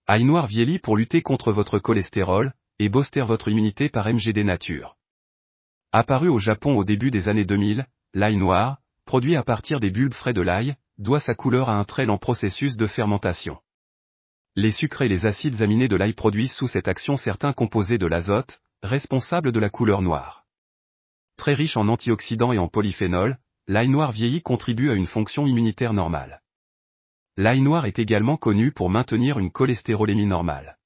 Ail noir vieilli pour lutter contre votre cholestérol, et booster votre immunité par MGD Nature. Apparu au Japon au début des années 2000, l'ail noir, produit à partir des bulbes frais de l'ail, doit sa couleur à un très lent processus de fermentation. Les sucres et les acides aminés de l'ail produisent sous cette action certains composés de l'azote, responsables de la couleur noire. Très riche en antioxydants et en polyphénols, l'ail noir vieilli contribue à une fonction immunitaire normale. L'ail noir est également connu pour maintenir une cholestérolémie normale.